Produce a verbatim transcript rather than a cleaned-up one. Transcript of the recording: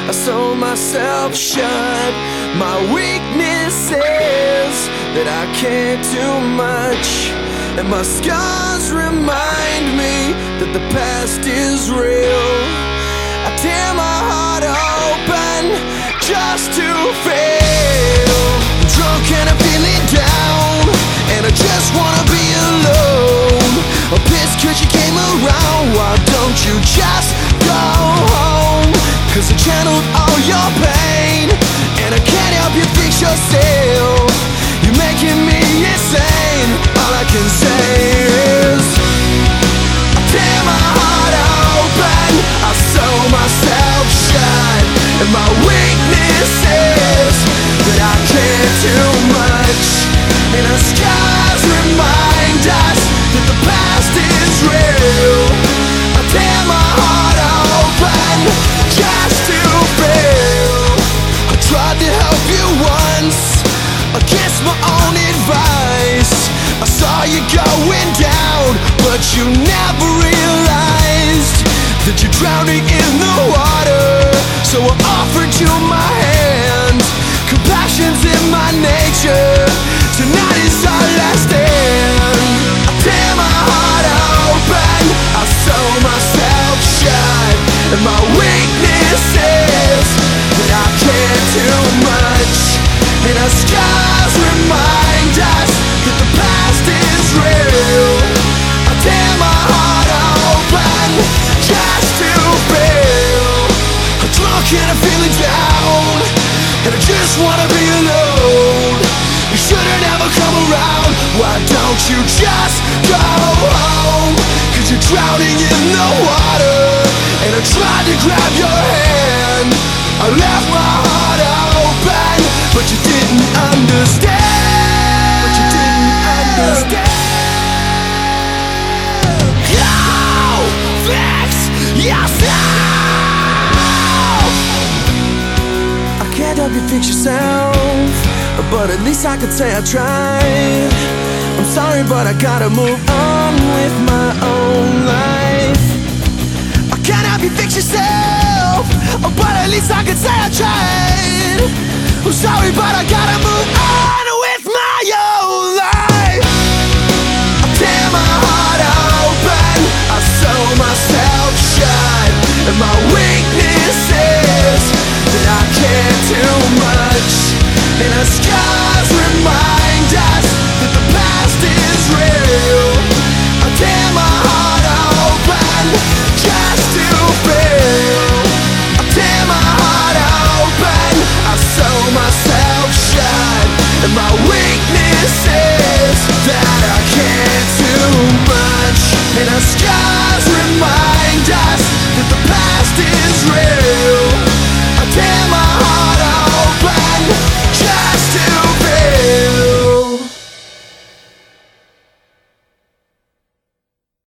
I sew myself shut. My weakness is that I can't do much, and my scars remind me that the past is real. I tear my heart open just to fail. I'm drunk and I'm feeling down, and I just wanna be alone. I'm pissed cause you came around. Why don't you just go home? Cause I channeled all your pain, and I can't help you fix yourself. You're making me insane. All I can say is I tear my heart open, I sew myself shut, and my weakness is that I can't do much, and our scars remind us that the past is real. I tear my heart open just to feel. I tried to help you once against my own advice. I saw you going down, but you never realized that you're drowning in the water. So I offered you my hand. Compassion's in my nature. Tonight is our last stand. I tear my heart open, I sew myself shut, and my weakness is that I can't do much, and our scars remind us that the past is real. I tear my heart open just to feel. I'm drunk and I'm feeling down, and I just wanna be alone. You should've never come around. Why don't you just go home? Cause you're drowning in the water, and I tried to grab your hand. I left my heart open, but you didn't understand. But you didn't understand. Go fix yourself. I can't help you fix yourself, but at least I could say I tried. I'm sorry, but I gotta move on with my own life. I can't help you fix yourself, but at least I could say I tried. I'm sorry, but I gotta move on with my own life. I tear my heart open, I sew myself shut, and my weakness is that I can't do much, and our scars remind us that the past is real. I tear my heart open just to feel. I tear my heart open, I sew myself shut, and my weakness is that I can't do much, and I